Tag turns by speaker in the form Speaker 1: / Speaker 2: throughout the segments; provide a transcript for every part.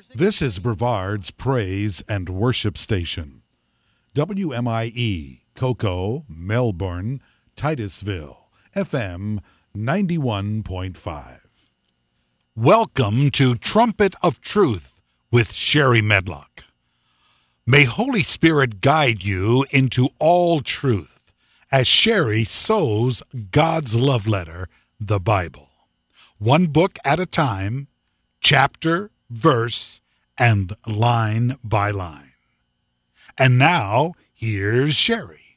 Speaker 1: This is Brevard's Praise and Worship Station. WMIE, Cocoa, Melbourne, Titusville, FM 91.5. Welcome to Trumpet of Truth with Sherry Medlock. May Holy Spirit guide you into all truth as Sherry sows God's love letter, the Bible. One book at a time, chapter, verse, and line by line. And now, here's Sherry.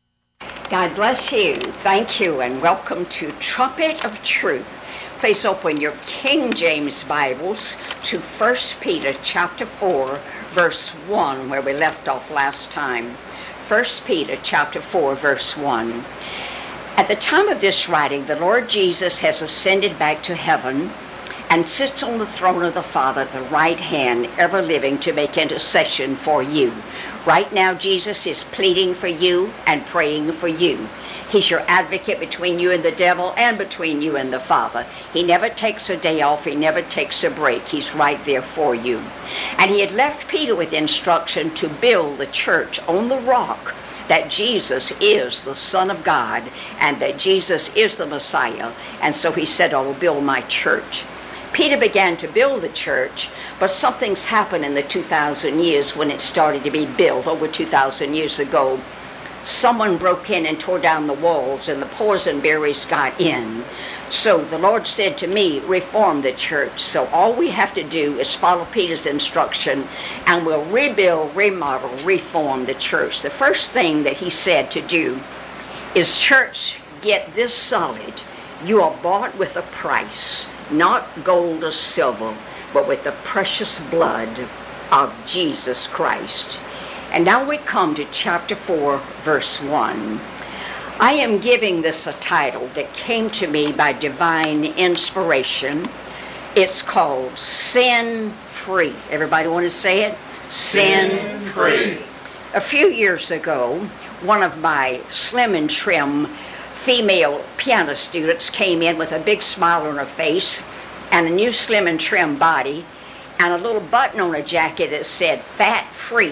Speaker 2: God bless you. Thank you, and welcome to Trumpet of Truth. Please open your King James Bibles to 1 Peter chapter 4, verse 1, where we left off last time. 1 Peter chapter 4, verse 1. At the time of this writing, the Lord Jesus has ascended back to heaven and sits on the throne of the Father at the right hand, ever living to make intercession for you. Right now, Jesus is pleading for you and praying for you. He's your advocate between you and the devil and between you and the Father. He never takes a day off. He never takes a break. He's right there for you. And he had left Peter with instruction to build the church on the rock, that Jesus is the Son of God and that Jesus is the Messiah. And so he said, I will build my church. Peter began to build the church, but something's happened in the 2,000 years when it started to be built over 2,000 years ago. Someone broke in and tore down the walls, and the poison berries got in. So the Lord said to me, reform the church. So all we have to do is follow Peter's instruction, and we'll rebuild, remodel, reform the church. The first thing that he said to do is, church, get this solid. You are bought with a price, not gold or silver, but with the precious blood of Jesus Christ. And now we come to chapter 4, verse 1. I am giving this a title that came to me by divine inspiration. It's called Sin Free. Everybody want to say it? Sin Free. A few years ago, one of my slim and trim female piano students came in with a big smile on her face and a new slim and trim body and a little button on her jacket that said fat free.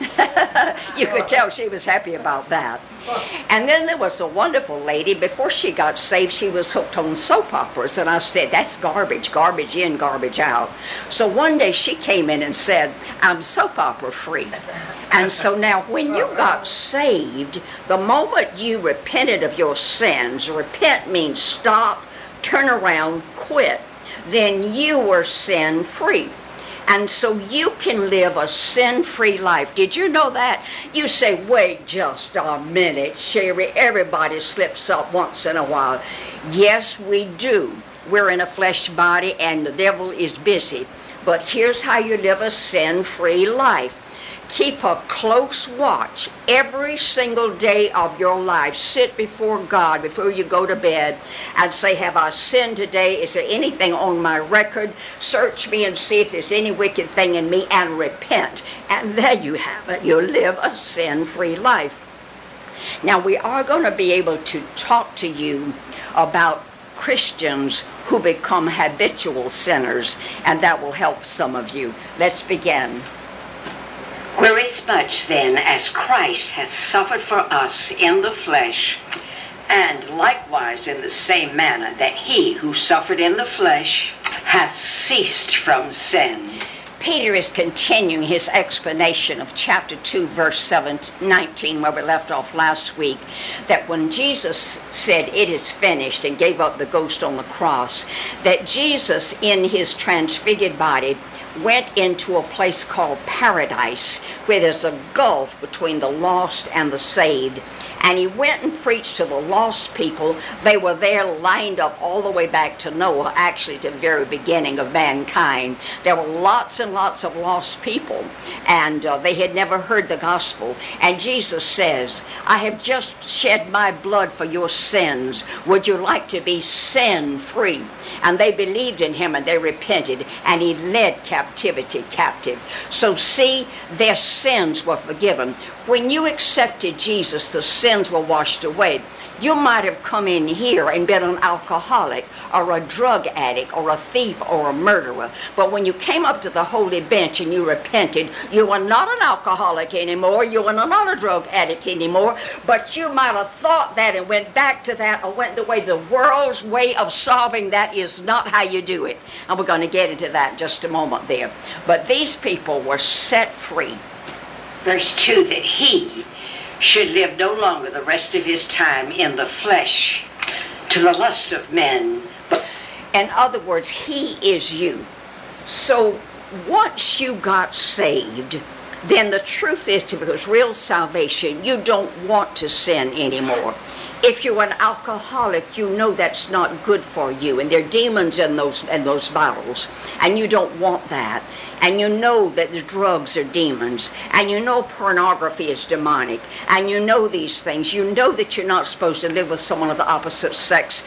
Speaker 2: You could tell she was happy about that. And then there was a wonderful lady. Before she got saved, she was hooked on soap operas. And I said, that's garbage. Garbage in, garbage out. So one day she came in and said, I'm soap opera free. And so now when you got saved, the moment you repented of your sins, repent means stop, turn around, quit, then you were sin free. And so you can live a sin-free life. Did you know that? You say, wait just a minute, Sherry. Everybody slips up once in a while. Yes, we do. We're in a flesh body and the devil is busy. But here's how you live a sin-free life. Keep a close watch every single day of your life. Sit before God before you go to bed and say, have I sinned today? Is there anything on my record? Search me and see if there's any wicked thing in me, and repent. And there you have it. You live a sin-free life. Now, we are going to be able to talk to you about Christians who become habitual sinners, and that will help some of you. Let's begin. Whereasmuch then as Christ hath suffered for us in the flesh, and likewise in the same manner that he who suffered in the flesh hath ceased from sin. Peter is continuing his explanation of chapter 2, verse 19, where we left off last week, that when Jesus said, it is finished, and gave up the ghost on the cross, that Jesus in his transfigured body went into a place called paradise, where there's a gulf between the lost and the saved. And he went and preached to the lost people. They were there lined up all the way back to Noah, actually to the very beginning of mankind. There were lots and lots of lost people, and they had never heard the gospel. And Jesus says, I have just shed my blood for your sins. Would you like to be sin-free? And they believed in him and they repented, and he led captivity captive. So see, their sins were forgiven. When you accepted Jesus, the sin sins were washed away. You might have come in here and been an alcoholic or a drug addict or a thief or a murderer. But when you came up to the holy bench and you repented, you were not an alcoholic anymore. You were not a drug addict anymore. But you might have thought that and went back to that or went the way. The world's way of solving that is not how you do it. And we're going to get into that in just a moment there. But these people were set free. Verse 2, that he should live no longer the rest of his time in the flesh to the lust of men. But in other words, he is you. So once you got saved, then the truth is, to because real salvation, you don't want to sin anymore. If you're an alcoholic, you know that's not good for you, and there are demons in those bottles, and you don't want that. And you know that the drugs are demons, and you know pornography is demonic, and you know these things. You know that you're not supposed to live with someone of the opposite sex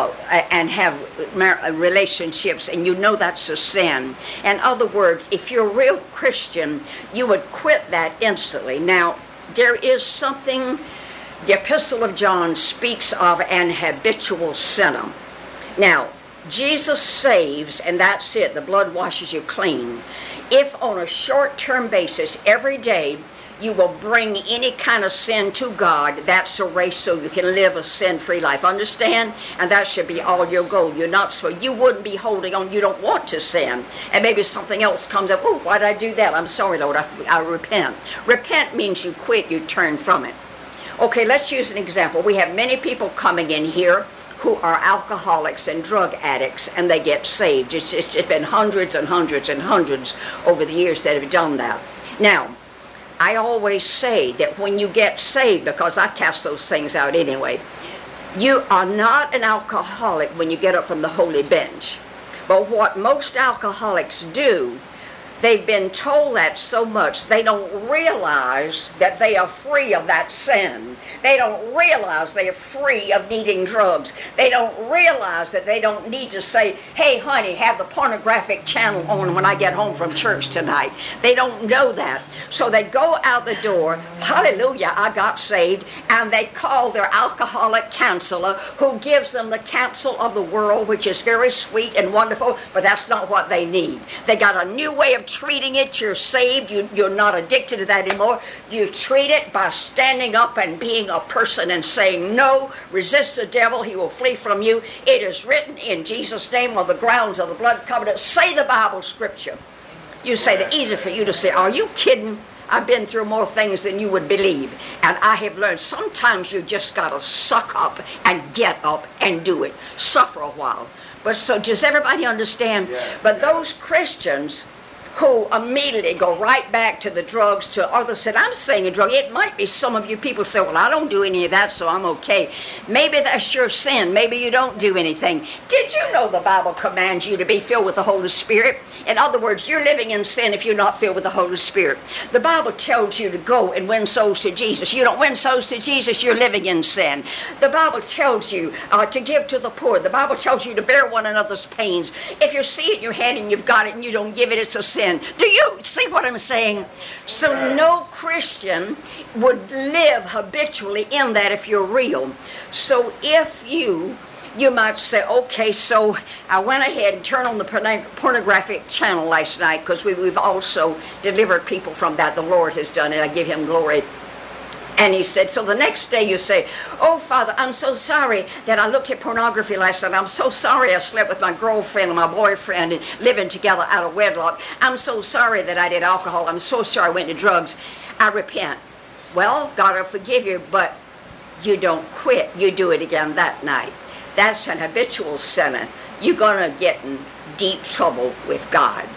Speaker 2: and have relationships, and you know that's a sin. In other words, if you're a real Christian, you would quit that instantly. Now, there is something the Epistle of John speaks of an habitual sinner. Now, Jesus saves, and that's it. The blood washes you clean. If on a short-term basis, every day, you will bring any kind of sin to God, that's a race so you can live a sin-free life. Understand? And that should be all your goal. You're not so you wouldn't be holding on. You don't want to sin. And maybe something else comes up. Oh, why did I do that? I'm sorry, Lord. I repent. Repent means you quit. You turn from it. Okay, let's use an example. We have many people coming in here who are alcoholics and drug addicts, and they get saved. It's been hundreds and hundreds and hundreds over the years that have done that. Now, I always say that when you get saved, because I cast those things out anyway, you are not an alcoholic when you get up from the holy bench. But what most alcoholics do, they've been told that so much, they don't realize that they are free of that sin. They don't realize they are free of needing drugs. They don't realize that they don't need to say, hey, honey, have the pornographic channel on when I get home from church tonight. They don't know that. So they go out the door, hallelujah, I got saved, and they call their alcoholic counselor, who gives them the counsel of the world, which is very sweet and wonderful, but that's not what they need. They got a new way of treating it. You're saved. You're not addicted to that anymore. You treat it by standing up and being a person and saying, no, resist the devil, he will flee from you. It is written in Jesus' name on the grounds of the blood covenant. Say the Bible scripture. You say it's easy for you to say, are you kidding? I've been through more things than you would believe. And I have learned sometimes you just got to suck up and get up and do it. Suffer a while. But so does everybody understand? Yes. But those Christians who immediately go right back to the drugs, to others said, I'm saying a drug. It might be some of you people say, well, I don't do any of that, so I'm okay. Maybe that's your sin. Maybe you don't do anything. Did you know the Bible commands you to be filled with the Holy Spirit? In other words, you're living in sin if you're not filled with the Holy Spirit. The Bible tells you to go and win souls to Jesus. You don't win souls to Jesus, you're living in sin. The Bible tells you to give to the poor. The Bible tells you to bear one another's pains. If you see it in your hand and you've got it and you don't give it, it's a sin. Do you see what I'm saying? So no Christian would live habitually in that if you're real. So if you might say, okay, so I went ahead and turned on the pornographic channel last night, because we've also delivered people from that. The Lord has done it. I give him glory. And he said, so the next day you say, oh, Father, I'm so sorry that I looked at pornography last night. I'm so sorry I slept with my girlfriend and my boyfriend and living together out of wedlock. I'm so sorry that I did alcohol. I'm so sorry I went to drugs. I repent. Well, God will forgive you, but you don't quit. You do it again that night. That's an habitual sinner. You're going to get in deep trouble with God.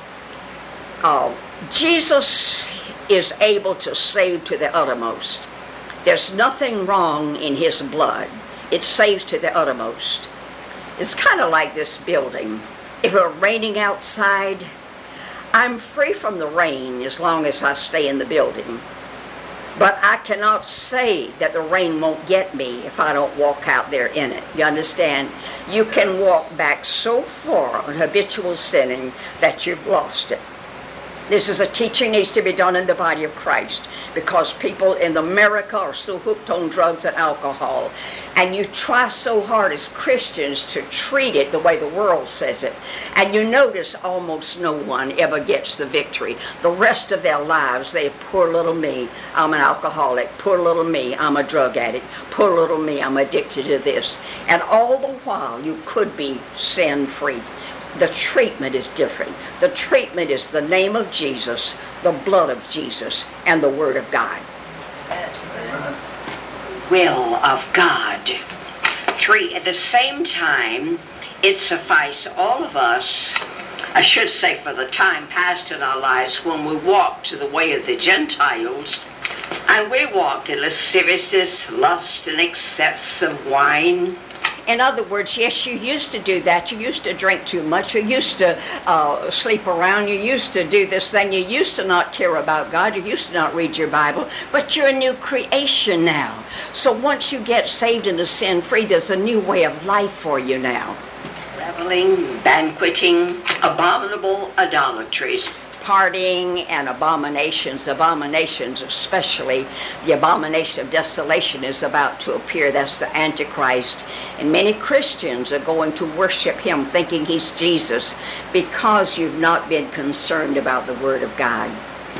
Speaker 2: Jesus is able to save to the uttermost. There's nothing wrong in his blood. It saves to the uttermost. It's kind of like this building. If it were raining outside, I'm free from the rain as long as I stay in the building. But I cannot say that the rain won't get me if I don't walk out there in it. You understand? You can walk back so far on habitual sinning that you've lost it. This is a teaching needs to be done in the body of Christ, because people in America are so hooked on drugs and alcohol. And you try so hard as Christians to treat it the way the world says it. And you notice almost no one ever gets the victory. The rest of their lives, they poor little me, I'm an alcoholic. Poor little me, I'm a drug addict. Poor little me, I'm addicted to this. And all the while you could be sin-free. The treatment is different. The treatment is the name of Jesus, the blood of Jesus, and the Word of God.
Speaker 3: Will of God. 3, at the same time, it suffice all of us, I should say for the time past in our lives when we walked to the way of the Gentiles, and we walked in lasciviousness, lust, and excess of wine.
Speaker 2: In other words, yes, you used to do that. You used to drink too much. You used to sleep around. You used to do this thing. You used to not care about God. You used to not read your Bible. But you're a new creation now. So once you get saved into sin-free, there's a new way of life for you now.
Speaker 3: Reveling, banqueting, abominable idolatries.
Speaker 2: Partying and abominations especially. The abomination of desolation is about to appear. That's the Antichrist. And many Christians are going to worship him thinking he's Jesus because you've not been concerned about the Word of God.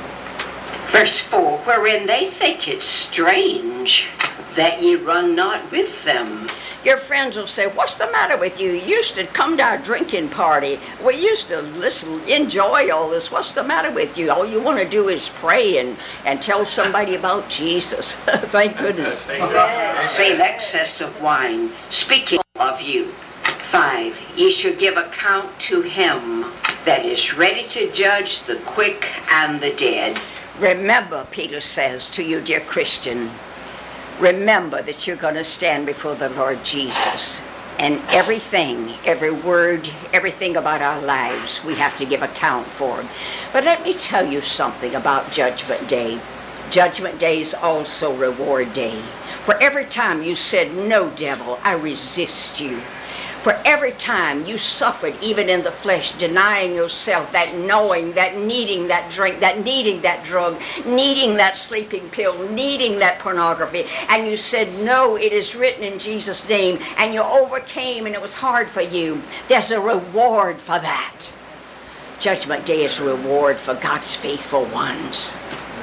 Speaker 3: Verse 4, wherein they think it strange that ye run not with them.
Speaker 2: Your friends will say, what's the matter with you? You used to come to our drinking party. We used to enjoy all this. What's the matter with you? All you want to do is pray and tell somebody about Jesus. Thank goodness.
Speaker 3: Save excess of wine, speaking of you. 5, ye shall give account to him that is ready to judge the quick and the dead.
Speaker 2: Remember, Peter says to you, dear Christian, remember that you're going to stand before the Lord Jesus. And everything, every word, everything about our lives, we have to give account for. But let me tell you something about Judgment Day. Judgment Day is also Reward Day. For every time you said, no, devil, I resist you. For every time you suffered, even in the flesh, denying yourself, that knowing, that needing that drink, that needing that drug, needing that sleeping pill, needing that pornography, and you said, no, it is written in Jesus' name, and you overcame and it was hard for you, there's a reward for that. Judgment Day is a reward for God's faithful ones.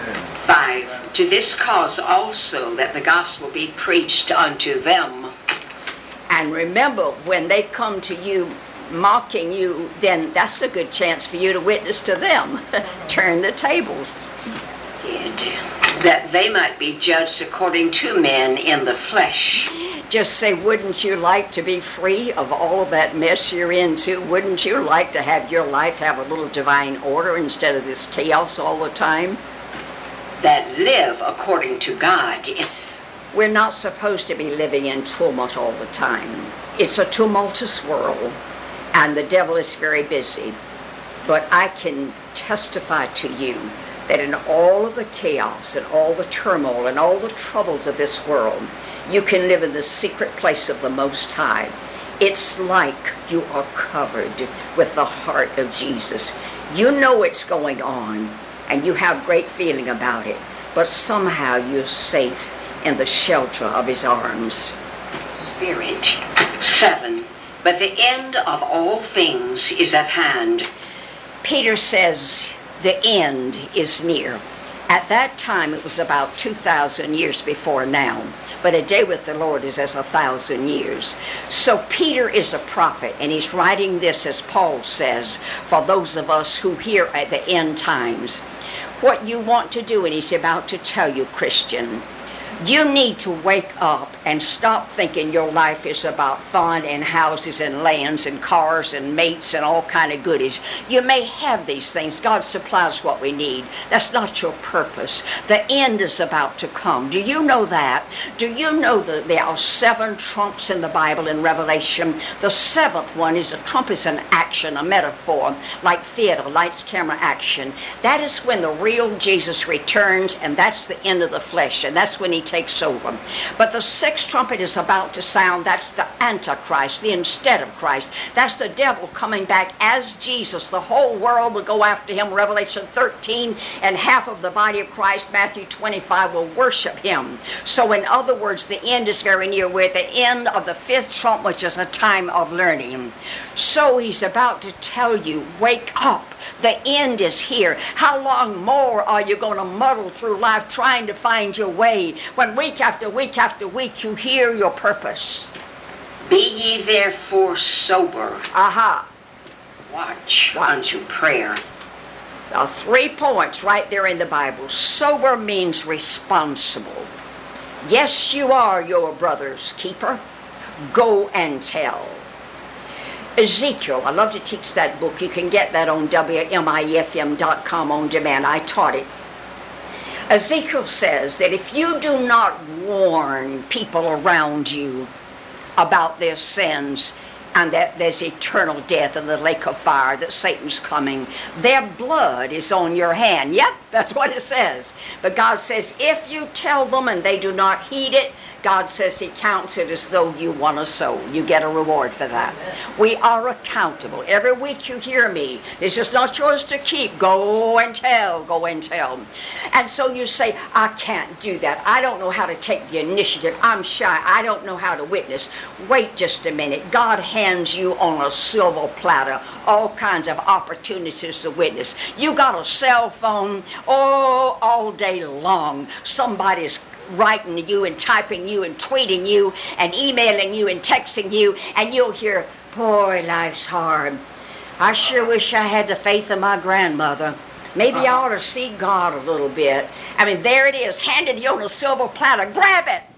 Speaker 3: 5, to this cause also that the gospel be preached unto them.
Speaker 2: And remember, when they come to you mocking you, then that's a good chance for you to witness to them. Turn the tables.
Speaker 3: That they might be judged according to men in the flesh.
Speaker 2: Just say, wouldn't you like to be free of all of that mess you're into? Wouldn't you like to have your life have a little divine order instead of this chaos all the time?
Speaker 3: That live according to God.
Speaker 2: We're not supposed to be living in tumult all the time. It's a tumultuous world, and the devil is very busy. But I can testify to you that in all of the chaos and all the turmoil and all the troubles of this world, you can live in the secret place of the Most High. It's like you are covered with the heart of Jesus. You know what's going on, and you have great feeling about it, but somehow you're safe in the shelter of his arms.
Speaker 3: Spirit. 7, but the end of all things is at hand.
Speaker 2: Peter says the end is near. At that time, it was about 2,000 years before now. But a day with the Lord is as 1,000 years. So Peter is a prophet, and he's writing this, as Paul says, for those of us who hear at the end times. What you want to do, and he's about to tell you, Christian, you need to wake up and stop thinking your life is about fun and houses and lands and cars and mates and all kind of goodies. You may have these things. God supplies what we need. That's not your purpose. The end is about to come. Do you know that? Do you know that there are 7 trumps in the Bible in Revelation? The 7th one is a trump is an action, a metaphor, like theater, lights, camera, action. That is when the real Jesus returns, and that's the end of the flesh. And that's when he takes over. But the sixth trumpet is about to sound. That's the Antichrist, the instead of Christ. That's the devil coming back as Jesus. The whole world will go after him, Revelation 13, and half of the body of Christ, Matthew 25, will worship him. So in other words, the end is very near. We're at the end of the fifth trump, which is a time of learning. So he's about to tell you, wake up. The end is here. How long more are you going to muddle through life trying to find your way when week after week after week you hear your purpose?
Speaker 3: Be ye therefore sober.
Speaker 2: Aha.
Speaker 3: Watch unto prayer.
Speaker 2: Now, 3 points right there in the Bible. Sober means responsible. Yes, you are your brother's keeper. Go and tell. Ezekiel, I love to teach that book. You can get that on WMIFM.com on demand. I taught it. Ezekiel says that if you do not warn people around you about their sins and that there's eternal death in the lake of fire, that Satan's coming, their blood is on your hand. Yep, that's what it says. But God says if you tell them and they do not heed it, God says he counts it as though you won a soul. You get a reward for that. We are accountable. Every week you hear me. This is not yours to keep. Go and tell. Go and tell. And so you say, I can't do that. I don't know how to take the initiative. I'm shy. I don't know how to witness. Wait just a minute. God hands you on a silver platter all kinds of opportunities to witness. You got a cell phone, all day long. Somebody's writing you and typing you and tweeting you and emailing you and texting you, and you'll hear, boy, life's hard. I sure wish I had the faith of my grandmother. Maybe I ought to see God a little bit. I mean, there it is, handed you on a silver platter. Grab it.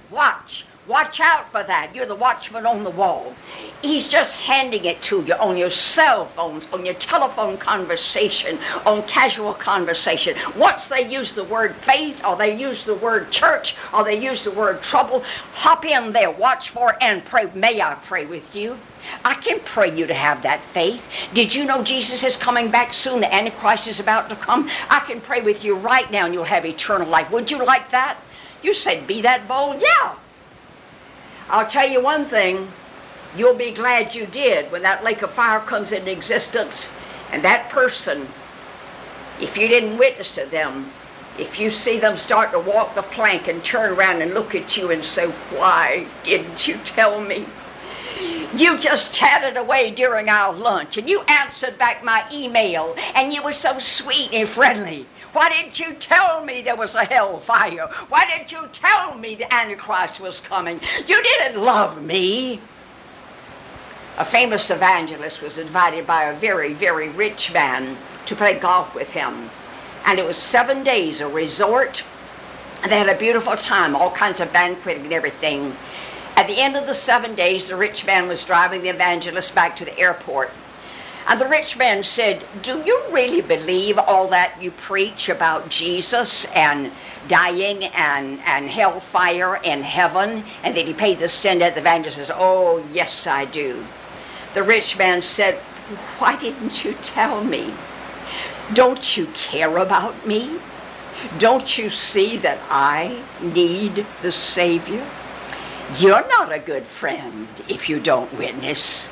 Speaker 2: Watch out for that. You're the watchman on the wall. He's just handing it to you on your cell phones, on your telephone conversation, on casual conversation. Once they use the word faith, or they use the word church, or they use the word trouble, hop in there, watch for it, and pray. May I pray with you? I can pray you to have that faith. Did you know Jesus is coming back soon? The Antichrist is about to come. I can pray with you right now and you'll have eternal life. Would you like that? You said, be that bold? Yeah. I'll tell you one thing, you'll be glad you did when that lake of fire comes into existence, and that person, if you didn't witness to them, if you see them start to walk the plank and turn around and look at you and say, why didn't you tell me? You just chatted away during our lunch, and you answered back my email, and you were so sweet and friendly. Why didn't you tell me there was a hellfire? Why didn't you tell me the Antichrist was coming? You didn't love me. A famous evangelist was invited by a very, very rich man to play golf with him. And it was 7 days, a resort. And they had a beautiful time, all kinds of banqueting and everything. At the end of the 7 days, the rich man was driving the evangelist back to the airport. And the rich man said, do you really believe all that you preach about Jesus and dying and hellfire and heaven? And that he paid the sin debt? The evangelist says, oh, yes, I do. The rich man said, why didn't you tell me? Don't you care about me? Don't you see that I need the Savior? You're not a good friend if you don't witness.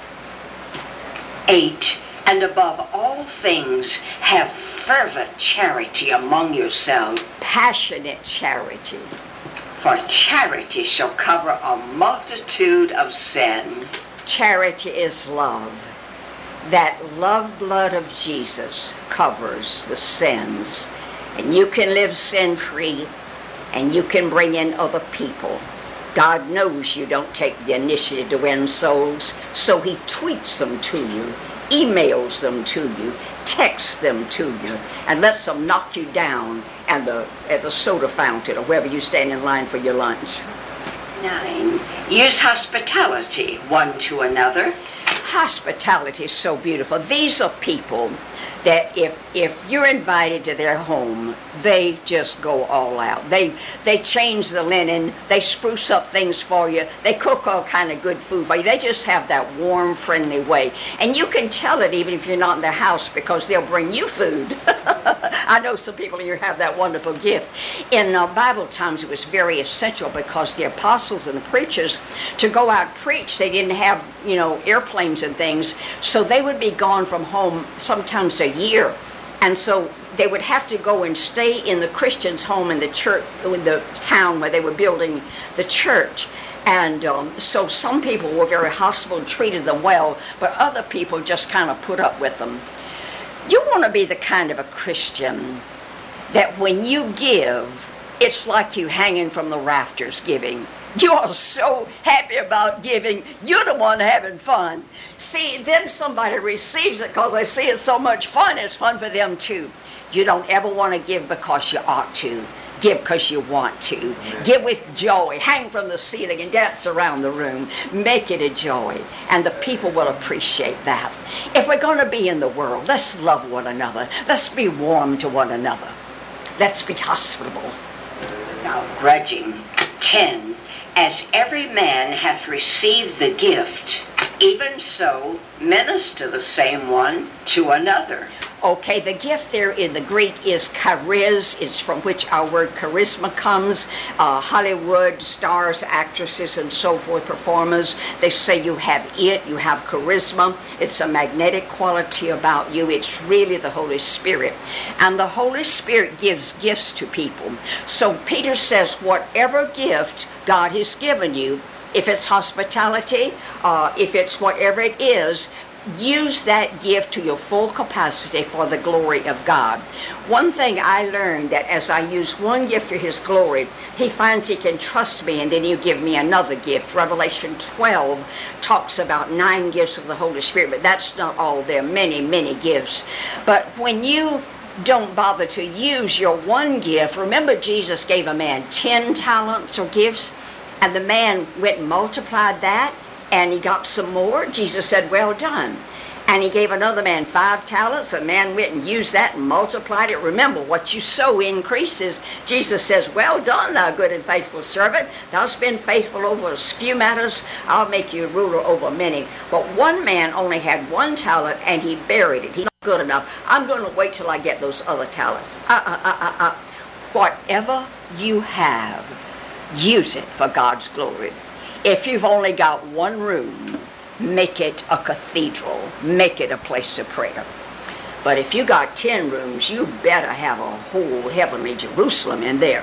Speaker 3: 8. And above all things, have fervent charity among yourselves.
Speaker 2: Passionate charity.
Speaker 3: For charity shall cover a multitude of sin.
Speaker 2: Charity is love. That love blood of Jesus covers the sins. And you can live sin-free, and you can bring in other people. God knows you don't take the initiative to win souls, so he tweets them to you, emails them to you, texts them to you, and lets them knock you down at the soda fountain or wherever you stand in line for your lunch.
Speaker 3: 9. Use hospitality one to another.
Speaker 2: Hospitality is so beautiful. These are people that if you're invited to their home, they just go all out. They change the linen, they spruce up things for you, they cook all kind of good food for you. They just have that warm, friendly way. And you can tell it even if you're not in their house because they'll bring you food. I know some people here have that wonderful gift. In Bible times, it was very essential because the apostles and the preachers, to go out and preach, they didn't have, airplanes and things, so they would be gone from home sometimes a year. And so they would have to go and stay in the Christians' home in the church, in the town where they were building the church. And so some people were very hospitable and treated them well, but other people just kind of put up with them. You want to be the kind of a Christian that when you give, it's like you hanging from the rafters giving. You are so happy about giving. You're the one having fun. See, then somebody receives it because they see it's so much fun. It's fun for them too. You don't ever want to give because you ought to. Give because you want to. Amen. Give with joy. Hang from the ceiling and dance around the room. Make it a joy. And the people will appreciate that. If we're going to be in the world, let's love one another. Let's be warm to one another. Let's be hospitable.
Speaker 3: Now, grudging. 10. As every man hath received the gift, even so minister the same one to another.
Speaker 2: Okay, the gift there in the Greek is charis, is from which our word charisma comes. Hollywood stars, actresses, and so forth, performers, they say you have it, you have charisma. It's a magnetic quality about you. It's really the Holy Spirit. And the Holy Spirit gives gifts to people. So Peter says, whatever gift God has given you, if it's hospitality, if it's whatever it is, use that gift to your full capacity for the glory of God. One thing I learned, that as I use one gift for His glory, He finds He can trust me, and then He'll give me another gift. Revelation 12 talks about 9 gifts of the Holy Spirit, but that's not all. There are many, many gifts. But when you don't bother to use your one gift, remember Jesus gave a man 10 talents or gifts, and the man went and multiplied that, and he got some more. Jesus said, well done. And He gave another man 5 talents. A man went and used that and multiplied it. Remember, what you sow increases. Jesus says, well done, thou good and faithful servant. Thou'st been faithful over a few matters. I'll make you a ruler over many. But one man only had 1 talent, and he buried it. He's not good enough. I'm going to wait till I get those other talents. Whatever you have, use it for God's glory. If you've only got 1 room, make it a cathedral. Make it a place of prayer. But if you got 10 rooms, you better have a whole heavenly Jerusalem in there.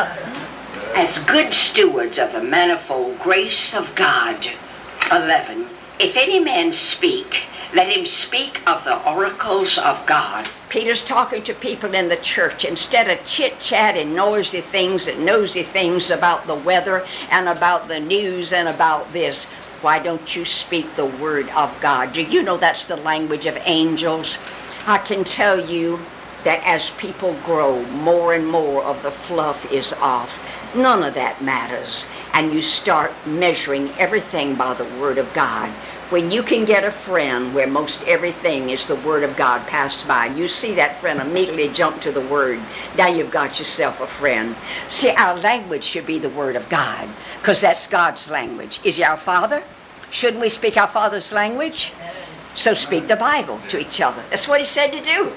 Speaker 3: As good stewards of the manifold grace of God. 11. If any man speak, let him speak of the oracles of God.
Speaker 2: Peter's talking to people in the church. Instead of chit-chat and noisy things and nosy things about the weather and about the news and about this, why don't you speak the word of God? Do you know that's the language of angels? I can tell you that as people grow, more and more of the fluff is off. None of that matters. And you start measuring everything by the word of God. When you can get a friend where most everything is the word of God passed by, you see that friend immediately jump to the word. Now you've got yourself a friend. See, our language should be the word of God, because that's God's language. Is He our Father? Shouldn't we speak our Father's language? So speak the Bible to each other. That's what He said to do.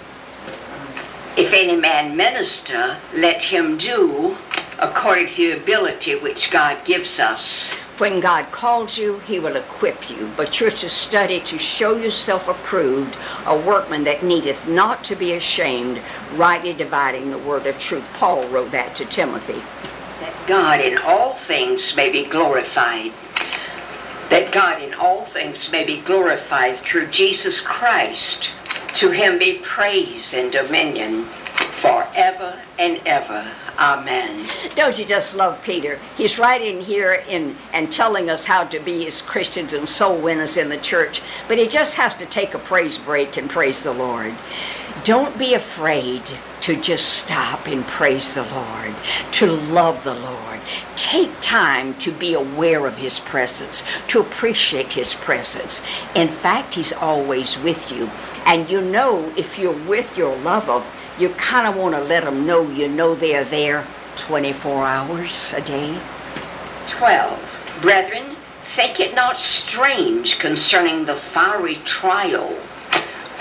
Speaker 3: If any man minister, let him do according to the ability which God gives us.
Speaker 2: When God calls you, He will equip you. But you're to study to show yourself approved, a workman that needeth not to be ashamed, rightly dividing the word of truth. Paul wrote that to Timothy.
Speaker 3: That God in all things may be glorified. That God in all things may be glorified through Jesus Christ. To Him be praise and dominion forever and ever. Amen.
Speaker 2: Don't you just love Peter? He's writing here and telling us how to be as Christians and soul winners in the church, but he just has to take a praise break and praise the Lord. Don't be afraid to just stop and praise the Lord, to love the Lord. Take time to be aware of His presence, to appreciate His presence. In fact, He's always with you. And you know, if you're with your lover, you kind of want to let them know you know they're there 24 hours a day.
Speaker 3: 12. Brethren, think it not strange concerning the fiery trial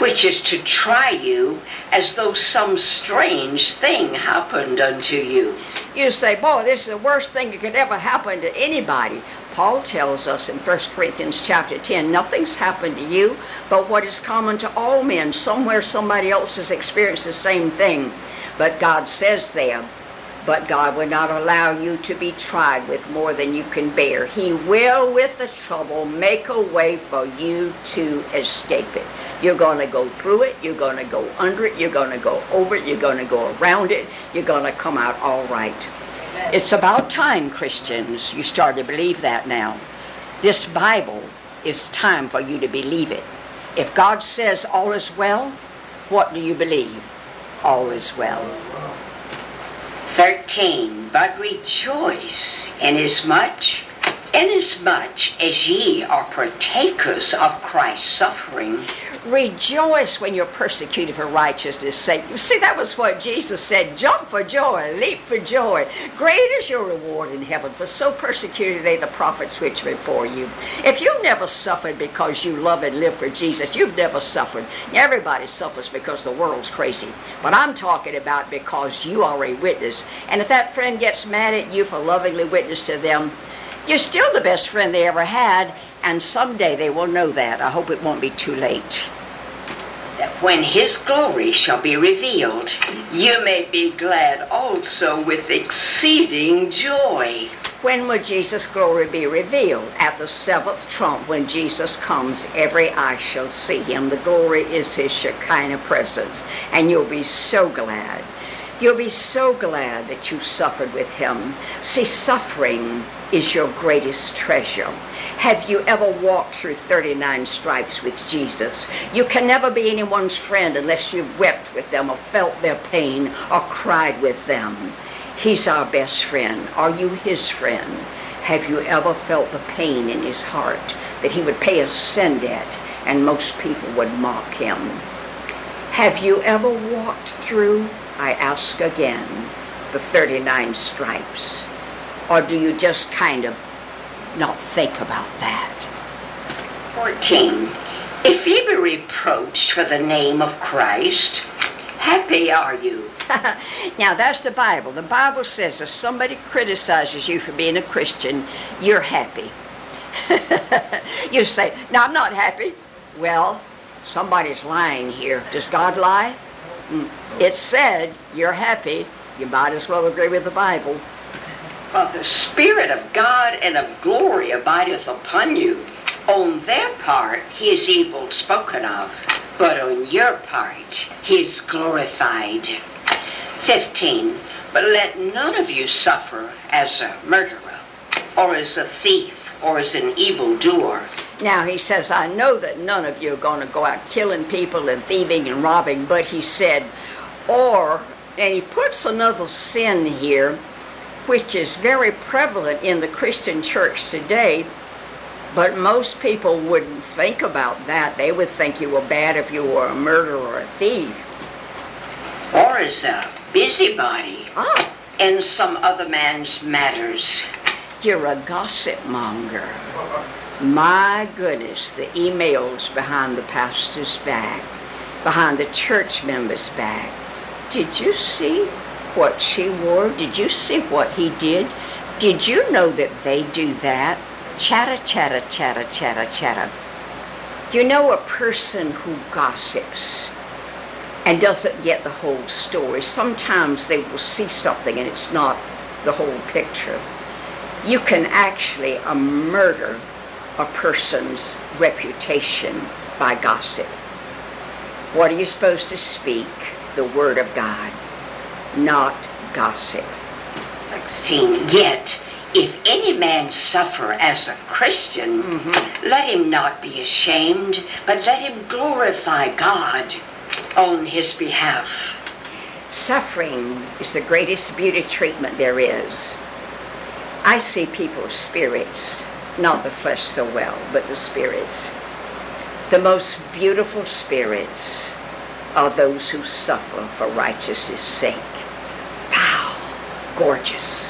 Speaker 3: which is to try you, as though some strange thing happened unto you.
Speaker 2: You say, boy, this is the worst thing that could ever happen to anybody. Paul tells us in 1 Corinthians chapter 10, nothing's happened to you but what is common to all men. Somewhere somebody else has experienced the same thing. But God says there, but God will not allow you to be tried with more than you can bear. He will, with the trouble, make a way for you to escape it. You're going to go through it. You're going to go under it. You're going to go over it. You're going to go around it. You're going to come out all right. Amen. It's about time, Christians, you start to believe that now. This Bible is time for you to believe it. If God says all is well, what do you believe? All is well.
Speaker 3: 13, but rejoice inasmuch as ye are partakers of Christ's suffering.
Speaker 2: Rejoice when you're persecuted for righteousness' sake. You see, that was what Jesus said. Jump for joy, leap for joy. Great is your reward in heaven, for so persecuted they the prophets which were before you. If you've never suffered because you love and live for Jesus, you've never suffered. Everybody suffers because the world's crazy. But I'm talking about because you are a witness. And if that friend gets mad at you for lovingly witness to them, you're still the best friend they ever had, and someday they will know that. I hope it won't be too late.
Speaker 3: That when his glory shall be revealed, you may be glad also with exceeding joy.
Speaker 2: When will Jesus' glory be revealed? At the seventh trump, when Jesus comes, every eye shall see him. The glory is his Shekinah presence, and you'll be so glad. You'll be so glad that you suffered with him. See, suffering is your greatest treasure. Have you ever walked through 39 stripes with Jesus? You can never be anyone's friend unless you've wept with them or felt their pain or cried with them. He's our best friend. Are you his friend? Have you ever felt the pain in his heart that he would pay a sin debt and most people would mock him? Have you ever walked through, I ask again, the 39 stripes? Or do you just kind of not think about that?
Speaker 3: 14. If ye be reproached for the name of Christ, happy are you.
Speaker 2: Now that's the Bible. The Bible says if somebody criticizes you for being a Christian, you're happy. You say, no, I'm not happy. Well, somebody's lying here. Does God lie? It said you're happy. You might as well agree with the Bible.
Speaker 3: For the Spirit of God and of glory abideth upon you. On their part he is evil spoken of, but on your part he is glorified. 15. But let none of you suffer as a murderer, or as a thief, or as an evildoer.
Speaker 2: Now he says, I know that none of you are going to go out killing people and thieving and robbing, but he said, or, and he puts another sin here, which is very prevalent in the Christian church today, but most people wouldn't think about that. They would think you were bad if you were a murderer or a thief.
Speaker 3: Or as a busybody in some other man's matters.
Speaker 2: You're a gossip monger. My goodness, the emails behind the pastor's back, behind the church member's back. Did you see what she wore? Did you see what he did? Did you know that they do that? Chatter, chatter, chatter, chatter, chatter. You know, a person who gossips and doesn't get the whole story, sometimes they will see something and it's not the whole picture. You can actually murder a person's reputation by gossip. What are you supposed to speak? The word of God, not gossip.
Speaker 3: 16. Yet, if any man suffer as a Christian, let him not be ashamed, but let him glorify God on his behalf.
Speaker 2: Suffering is the greatest beauty treatment there is. I see people's spirits, not the flesh so well, but the spirits. The most beautiful spirits are those who suffer for righteousness' sake. Wow, gorgeous.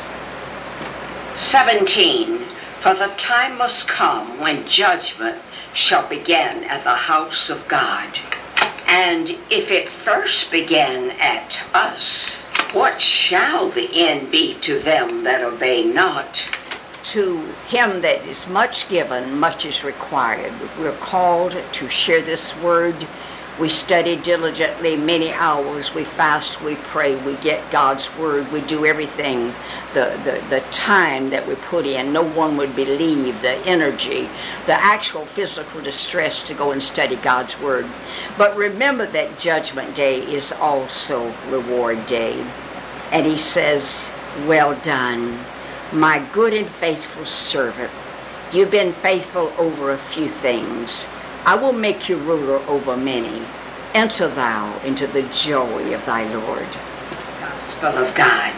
Speaker 3: 17. For the time must come when judgment shall begin at the house of God. And if it first began at us, what shall the end be to them that obey not?
Speaker 2: To him that is much given, much is required. We're called to share this word. We study diligently many hours. We fast, we pray, we get God's word. We do everything. The time that we put in, no one would believe the energy, the actual physical distress to go and study God's word. But remember that Judgment Day is also Reward Day. And he says, well done, my good and faithful servant. You've been faithful over a few things. I will make you ruler over many. Enter thou into the joy of thy Lord.
Speaker 3: Gospel of God.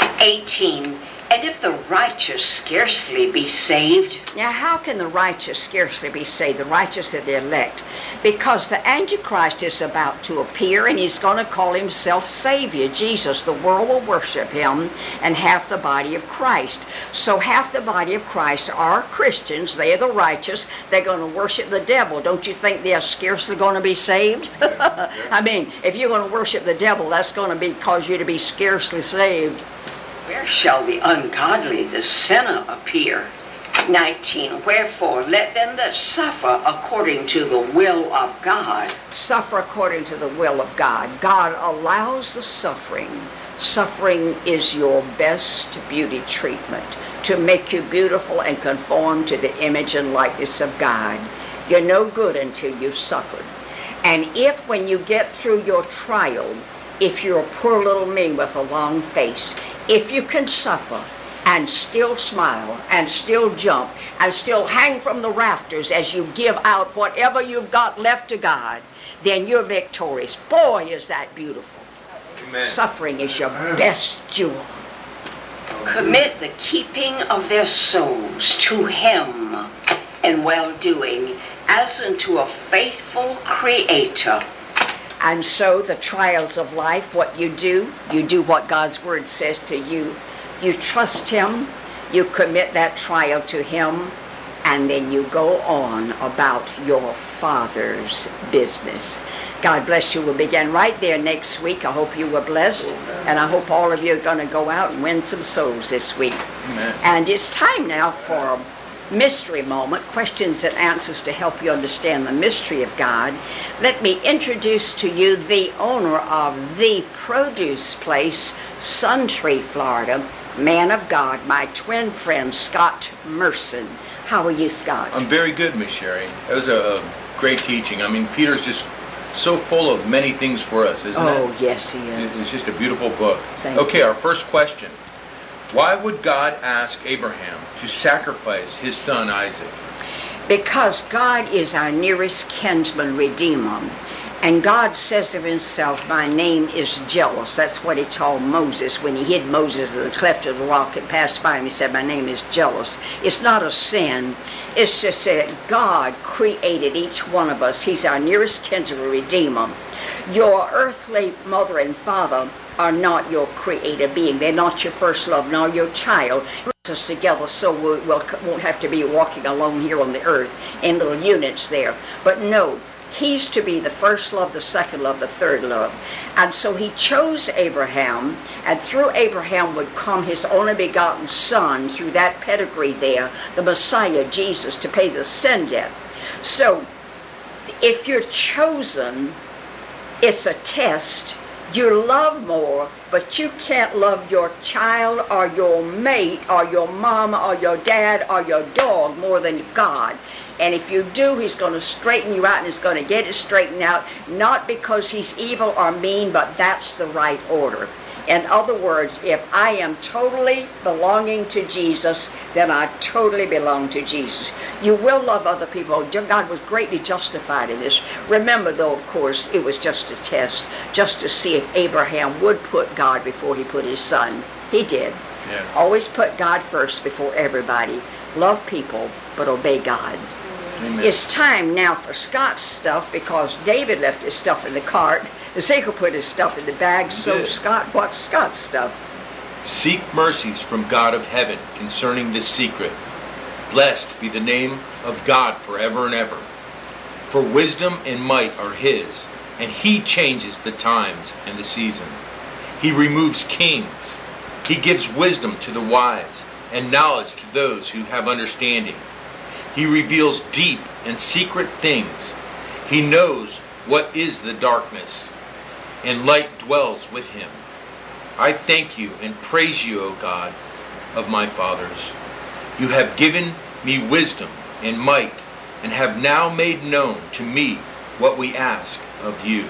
Speaker 3: 18. And if the righteous scarcely be saved.
Speaker 2: Now, how can the righteous scarcely be saved? The righteous are the elect. Because the Antichrist is about to appear, and he's going to call himself Savior, Jesus. The world will worship him, and half the body of Christ. So half the body of Christ are Christians. They are the righteous. They're going to worship the devil. Don't you think they are scarcely going to be saved? I mean, if you're going to worship the devil, that's going to cause you to be scarcely saved.
Speaker 3: Where shall the ungodly, the sinner, appear? 19. Wherefore, let them that suffer according to the will of God.
Speaker 2: Suffer according to the will of God. God allows the suffering. Suffering is your best beauty treatment to make you beautiful and conform to the image and likeness of God. You're no good until you've suffered. And if when you get through your trial, if you're a poor little me with a long face, if you can suffer and still smile and still jump and still hang from the rafters as you give out whatever you've got left to God, then you're victorious. Boy, is that beautiful. Amen. Suffering is your best jewel.
Speaker 3: Commit the keeping of their souls to him in well-doing as unto a faithful Creator.
Speaker 2: And so the trials of life, what you do what God's word says to you. You trust him, you commit that trial to him, and then you go on about your Father's business. God bless you. We'll begin right there next week. I hope you were blessed, and I hope all of you are going to go out and win some souls this week. Amen. And it's time now for mystery moment, questions and answers to help you understand the mystery of God. Let me introduce to you the owner of the produce place, Suntree, Florida, man of God, my twin friend, Scott Merson. How are you, Scott?
Speaker 4: I'm very good, Miss Sherry. That was a great teaching. I mean, Peter's just so full of many things for us, isn't it?
Speaker 2: Oh, yes, he is.
Speaker 4: It's just a beautiful book.
Speaker 2: Thank you.
Speaker 4: Our first question. Why would God ask Abraham to sacrifice his son Isaac?
Speaker 2: Because God is our nearest kinsman redeemer. And God says of himself, my name is jealous. That's what he told Moses when he hid Moses in the cleft of the rock and passed by him. He said, my name is jealous. It's not a sin. It's just that God created each one of us. He's our nearest kinsman redeemer. Your earthly mother and father are not your creator being. They're not your first love, nor your child. Us together so we won't have to be walking alone here on the earth in little units there. But no, he's to be the first love, the second love, the third love. And so he chose Abraham, and through Abraham would come his only begotten son, through that pedigree there, the Messiah, Jesus, to pay the sin debt. So if you're chosen, it's a test. You love more, but you can't love your child or your mate or your mom or your dad or your dog more than God. And if you do, he's going to straighten you out, and he's going to get it straightened out, not because he's evil or mean, but that's the right order. In other words, if I am totally belonging to Jesus, then I totally belong to Jesus. You will love other people. God was greatly justified in this. Remember, though, of course, it was just a test, just to see if Abraham would put God before he put his son. He did. Yeah. Always put God first before everybody. Love people, but obey God. Amen. It's time now for Scott's stuff, because David left his stuff in the cart. Ezekiel put his stuff in the bag. So Scott, what's Scott's stuff?
Speaker 4: Seek mercies from God of heaven concerning this secret. Blessed be the name of God forever and ever. For wisdom and might are his, and He changes the times and the season. He removes kings. He gives wisdom to the wise and knowledge to those who have understanding. He reveals deep and secret things. He knows what is the darkness, and light dwells with Him. I thank you and praise you, O God of my fathers. You have given me wisdom and might, and have now made known to me what we ask of you.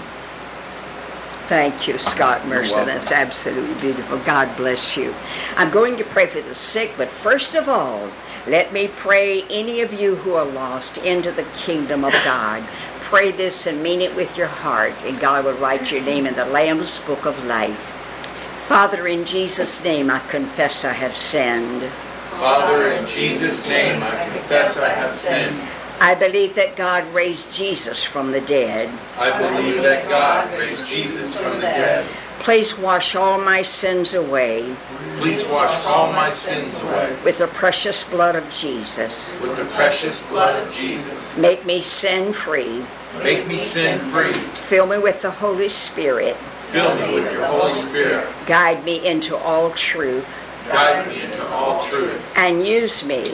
Speaker 2: Thank you, Scott Mercer. That's absolutely beautiful. God bless you. I'm going to pray for the sick, but first of all, let me pray any of you who are lost into the kingdom of God. Pray this and mean it with your heart, and God will write your name in the Lamb's Book of Life. Father, in Jesus' name, I confess I have sinned.
Speaker 4: Father, in Jesus' name, I confess I have sinned.
Speaker 2: I believe that God raised Jesus from the dead.
Speaker 4: I believe that God raised Jesus from the dead.
Speaker 2: Please wash all my sins away.
Speaker 4: Please wash all my sins away
Speaker 2: with the precious blood of Jesus.
Speaker 4: with the precious blood of Jesus.
Speaker 2: Make me sin-free.
Speaker 4: Make me sin-free.
Speaker 2: Fill me with the Holy Spirit.
Speaker 4: Fill me with your Holy Spirit.
Speaker 2: Guide me into all truth.
Speaker 4: Guide me into all truth.
Speaker 2: And use me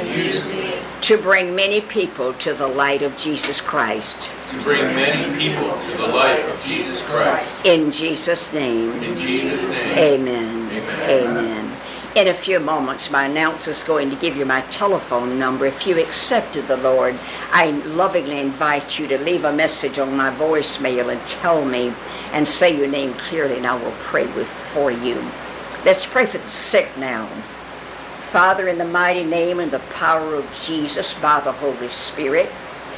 Speaker 2: to bring many people to the light of Jesus Christ.
Speaker 4: To bring many people to the light of Jesus Christ.
Speaker 2: In Jesus' name.
Speaker 4: In Jesus' name.
Speaker 2: Amen.
Speaker 4: Amen.
Speaker 2: Amen. In a few moments, my announcer is going to give you my telephone number. If you accepted the Lord, I lovingly invite you to leave a message on my voicemail and tell me and say your name clearly, and I will pray for you. Let's pray for the sick now. Father, in the mighty name and the power of Jesus, by the Holy Spirit,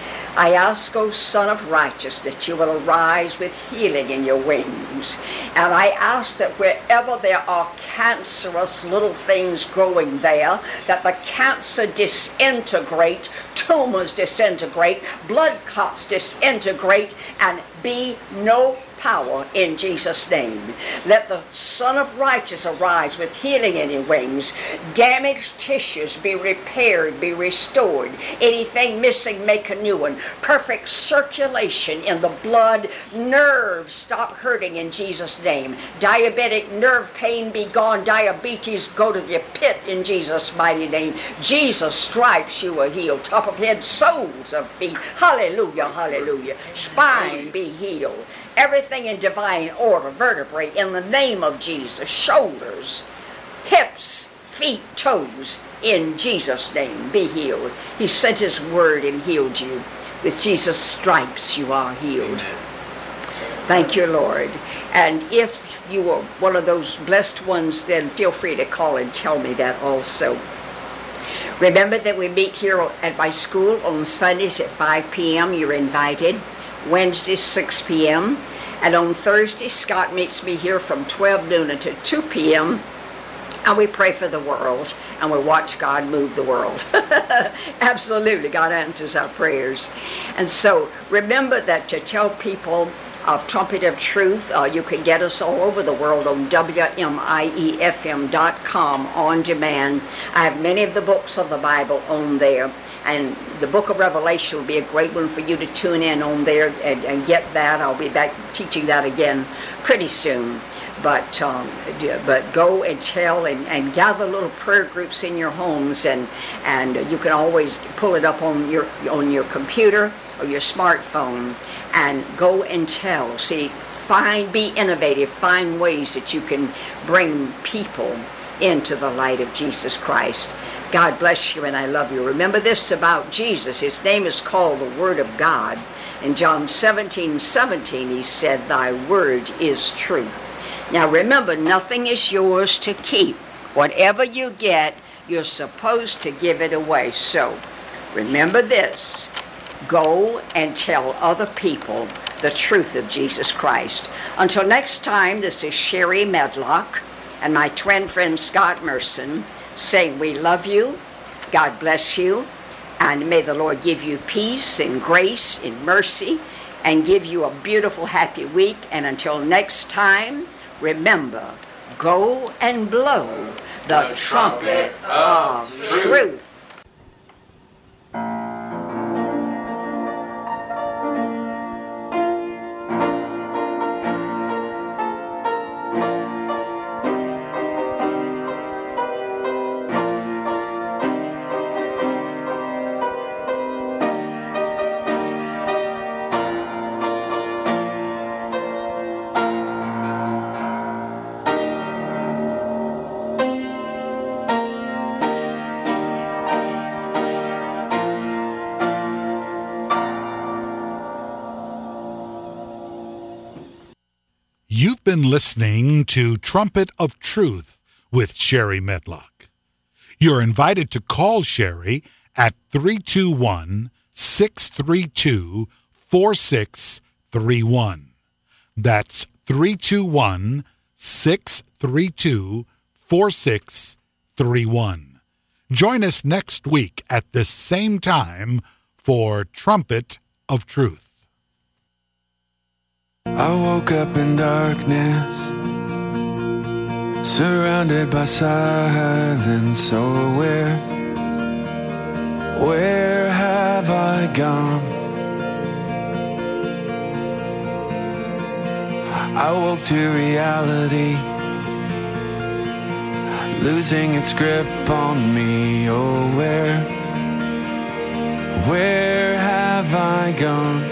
Speaker 2: I ask, O Son of Righteousness, that you will arise with healing in your wings. And I ask that wherever there are cancerous little things growing there, that the cancer disintegrate, tumors disintegrate, blood clots disintegrate, and be no power in Jesus' name. Let the Son of Righteousness arise with healing in your wings. Damaged tissues be repaired, be restored. Anything missing, make a new one. Perfect circulation in the blood. Nerves stop hurting in Jesus' name. Diabetic nerve pain be gone. Diabetes go to the pit in Jesus' mighty name. Jesus' stripes you are healed. Top of head, soles of feet. Hallelujah, hallelujah. Spine be healed. Everything in divine order, vertebrae, in the name of Jesus. Shoulders, hips, feet, toes, in Jesus' name, be healed. He sent His word and healed you. With Jesus' stripes you are healed.
Speaker 4: Amen.
Speaker 2: Thank you, Lord. And if you are one of those blessed ones, then feel free to call and tell me that also. Remember that we meet here at my school on Sundays at 5 p.m. You're invited. Wednesdays, 6 p.m. And on Thursday, Scott meets me here from 12 noon until 2 p.m. And we pray for the world, and we watch God move the world. Absolutely, God answers our prayers. And so remember that to tell people of Trumpet of Truth, you can get us all over the world on WMIEFM.com on demand. I have many of the books of the Bible on there. And the book of Revelation will be a great one for you to tune in on there and get that. I'll be back teaching that again pretty soon. But go and tell and gather little prayer groups in your homes, and you can always pull it up on your computer or your smartphone and go and tell. See, be innovative, find ways that you can bring people into the light of Jesus Christ. God bless you, and I love you. Remember this about Jesus. His name is called the Word of God. In John 17:17, he said, "Thy word is truth." Now remember, nothing is yours to keep. Whatever you get, you're supposed to give it away. So remember this. Go and tell other people the truth of Jesus Christ. Until next time, this is Sherry Medlock and my twin friend Scott Merson saying we love you, God bless you, and may the Lord give you peace and grace and mercy and give you a beautiful, happy week. And until next time, remember, go and blow the trumpet of truth.
Speaker 1: been listening to Trumpet of Truth with Sherry Medlock. You're invited to call Sherry at 321-632-4631. That's 321-632-4631. Join us next week at the same time for Trumpet of Truth.
Speaker 5: I woke up in darkness, surrounded by silence, so where have I gone? I woke to reality, losing its grip on me. Oh, where have I gone?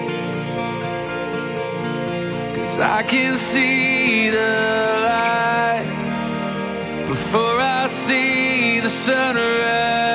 Speaker 5: 'Cause I can see the light before I see the sunrise.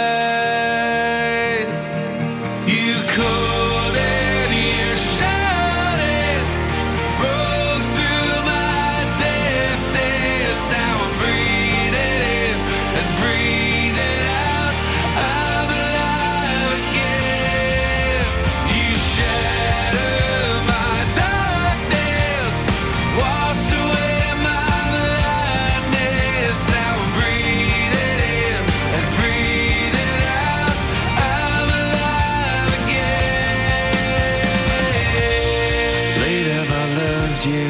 Speaker 5: You called and you shouted, broke through my deafness. Now I'm breathing in and breathing out. I'm alive again. You shattered my darkness, washed away my blindness. Now I'm breathing in and breathing out. I'm alive again. Late have I loved you.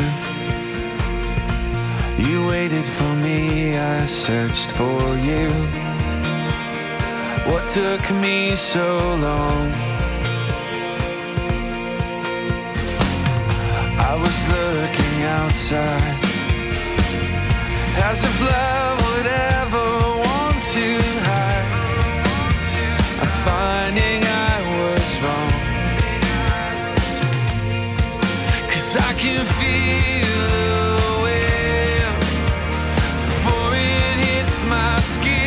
Speaker 5: You waited for me, I searched for you. What took me so long? I was looking outside, as if love would ever want to hide. I'm finding I was wrong, 'cause I can feel the wind before it hits my skin.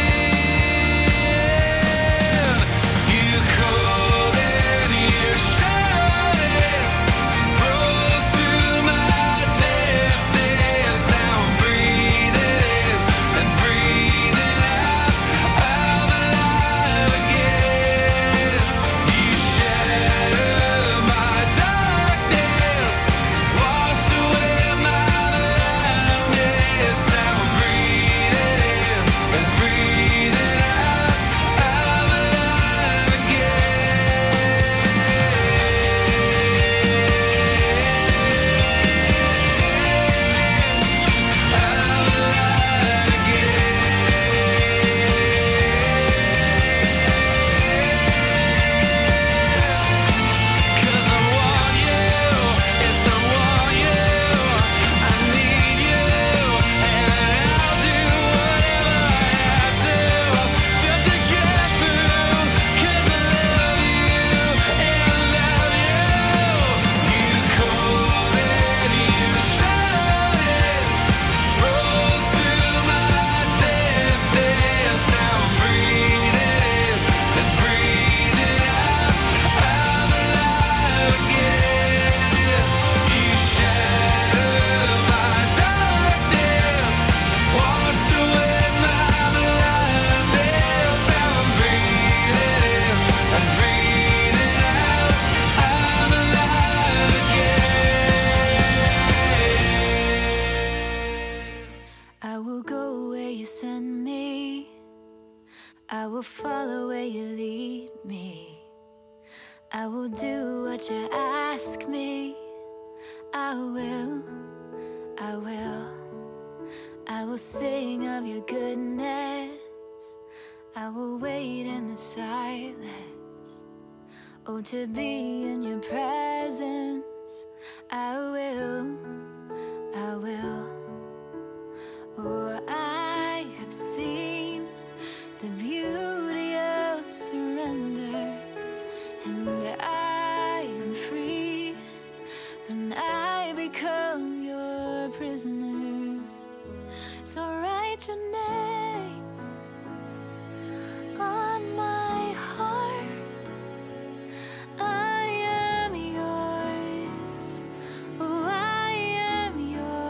Speaker 5: You called and you shouted, broke through my deafness. Now I'm breathing in and breathing out. I'm alive again. You shattered my darkness, washed away my blindness. Now I'm breathing in and breathing out. I'm alive again. I'm alive again. 'Cause I want you, yes I want you. I need you, and I'll do whatever I have to just to get through. 'Cause I love you, and I love you. You called and you shouted, broke through my deafness. Now I'm breathing in and breathing out. I'm alive again. You shattered my darkness, washed away my blindness. Now I'm breathing in and breathing out. I'm alive again.
Speaker 6: I will go where you send me. I will follow where you lead me. I will do what you ask me. I will. I will sing of your goodness. I will wait in the silence. Oh, to be in your presence. I will. Oh, I have seen the beauty of surrender, and I am free when I become your prisoner. So write your name on my heart. I am yours. Oh, I am yours.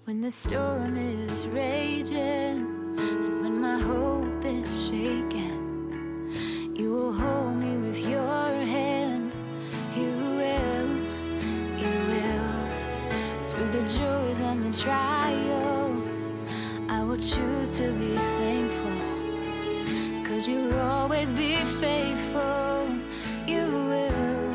Speaker 6: when the storm is raging and when my hope is shaken. You will hold me with your hand. You will. Through the joys and the trials, I will choose to be thankful, 'cause you'll always be faithful. You will.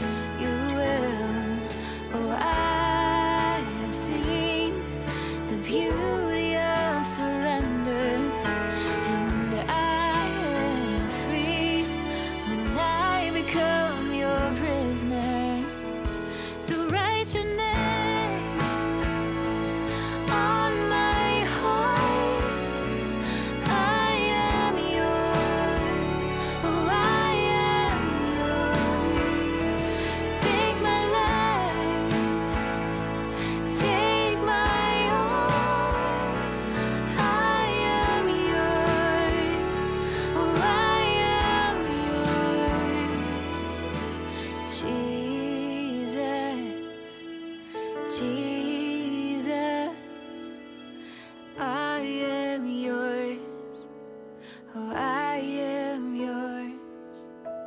Speaker 6: Oh, I have seen the beauty of surrender, and I am free when I become your prisoner. So write your name on my heart. I am yours. Oh, I am yours. Take my life, take my all. I am yours. Oh, I am yours. Jesus, I am yours. Oh, I am yours.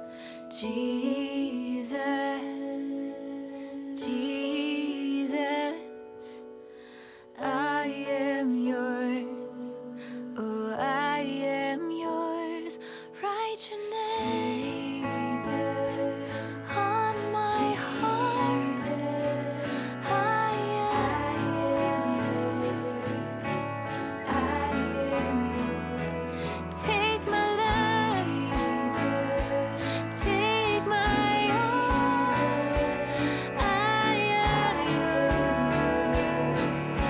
Speaker 6: Jesus, I am yours. Oh, I am yours. Write your name on my heart. I am yours. Take my life, take my all. I am yours.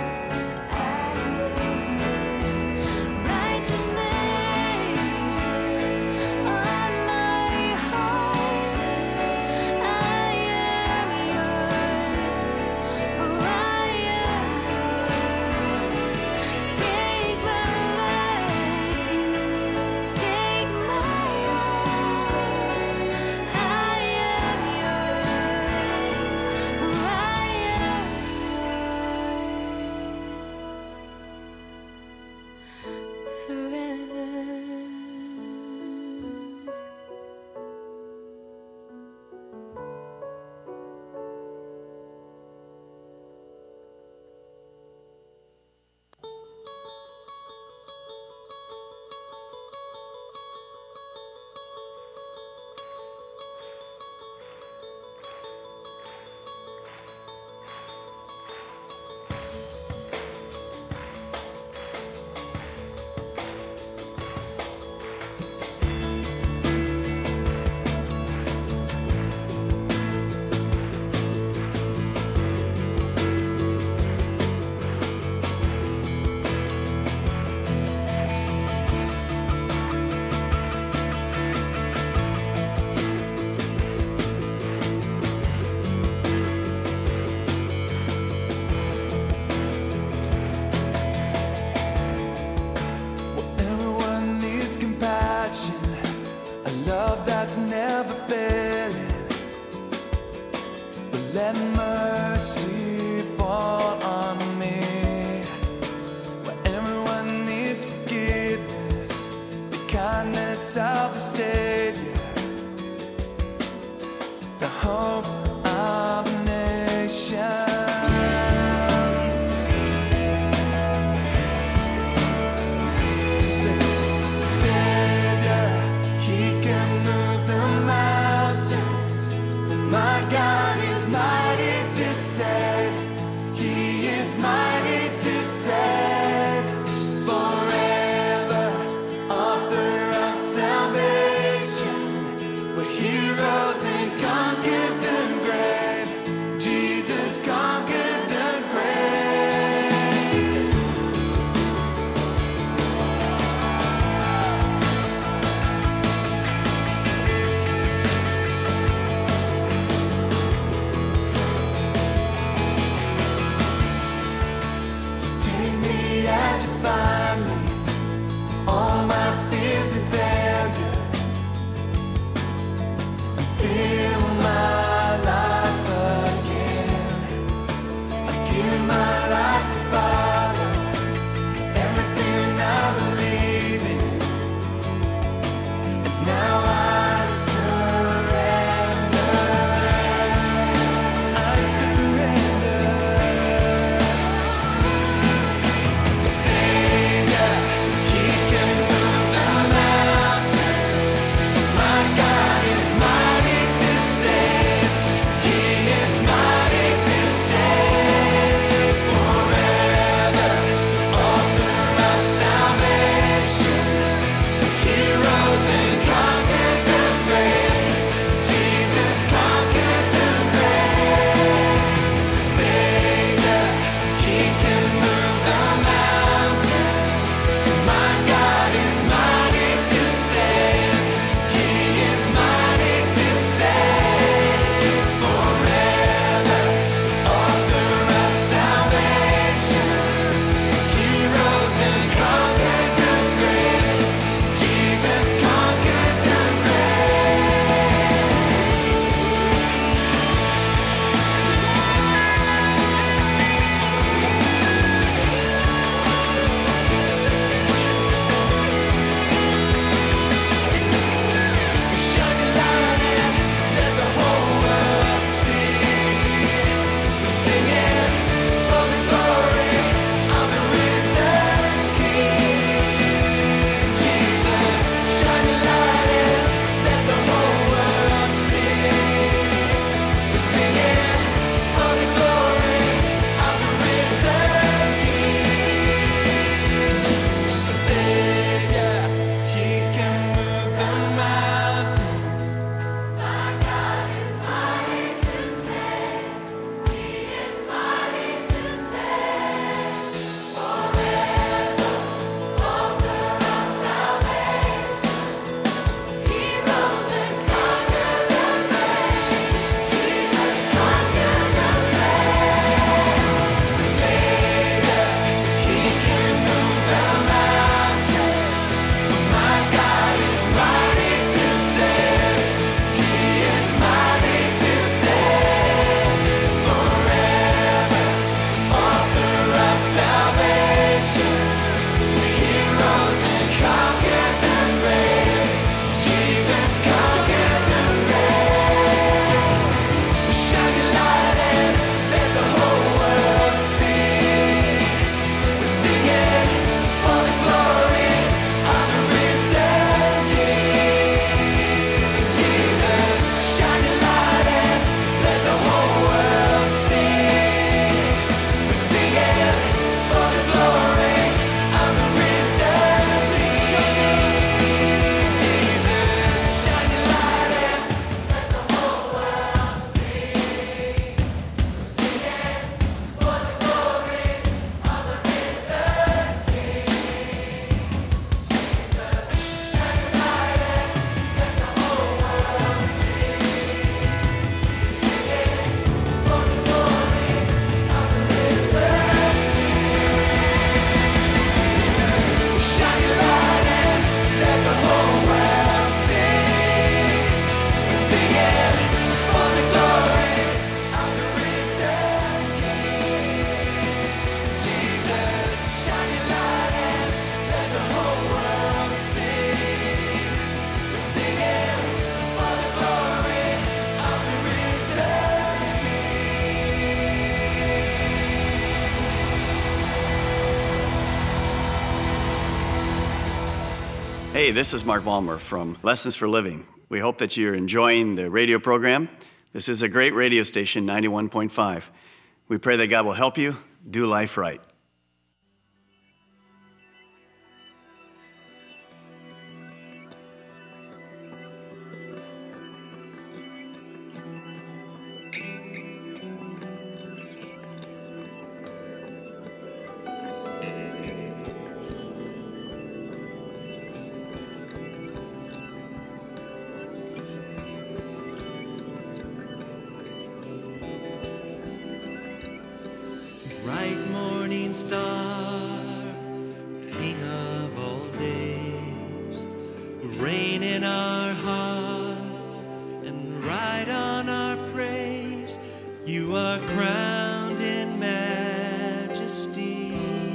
Speaker 6: Write your name on my heart. I am yours. Oh, I am yours. Take my life, take my all. I am yours. Oh, I am yours forever.
Speaker 5: Everyone needs compassion, a love that's never failing. But let mercy fall on me. Where everyone needs forgiveness, the kindness of the Savior, the hope of nations. Savior, He can move the mountains. My God is mighty to save. He is mighty to save. Forever, author of salvation, where heroes and conquered the grave.
Speaker 7: Hey, this is Mark Balmer from Lessons for Living. We hope that you're enjoying the radio program. This is a great radio station, 91.5. We pray that God will help you do life right.
Speaker 8: Bright morning star, King of all days, reign in our hearts and ride on our praise. You are crowned in majesty.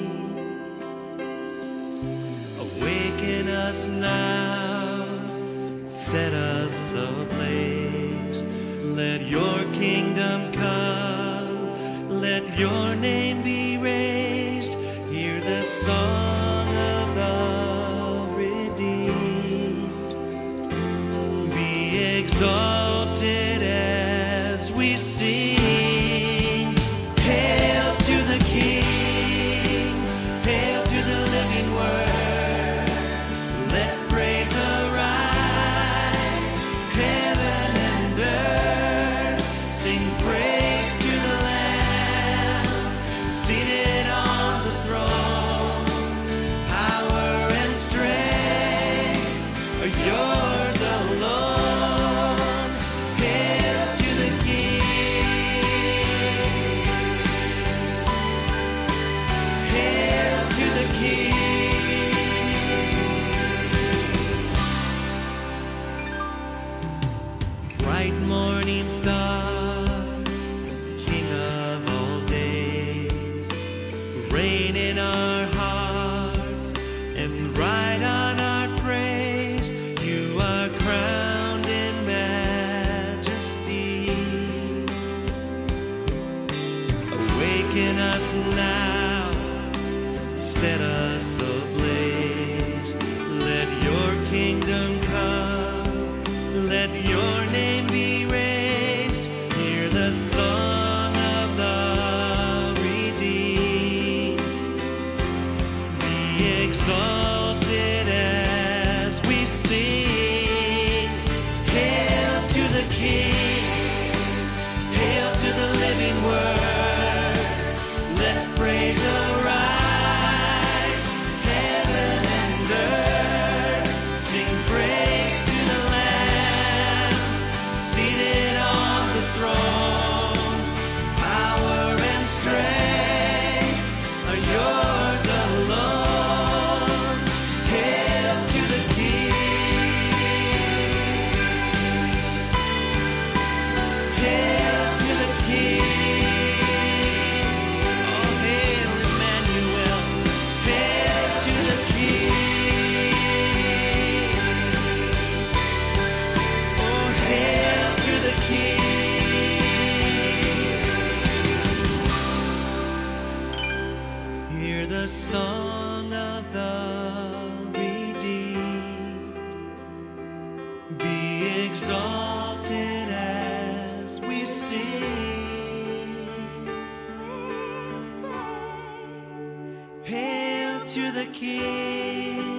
Speaker 8: Awaken us now, set us ablaze. Let your kingdom come, let your name be raised. Hear the song of the redeemed. Be exalted as we sing. Hail to the King, hail to the living Word. Let praise arise, heaven and earth. Sing praise to the Lamb, seated on the throne. Power and strength are yours alone. Hail to the King, hail to the King. Bright morning star, King of all days, reign in our hearts and ride on our praise. You are crowned in majesty. Awaken us now, set us ablaze. Let your kingdom come, let your name be raised. Hear the song of the redeemed. Be exalted as we sing. Hail to the King, hail to the living Word. Let praise arise, heaven and earth. Sing praise to the Lamb, seated on the throne. Power and strength are yours alone. Hail to the King, hail to the King. Oh, hail Emmanuel, hail to the King. Oh, hail to the King. Hear the song of the redeemed. Be exalted as we sing. Hail to the King.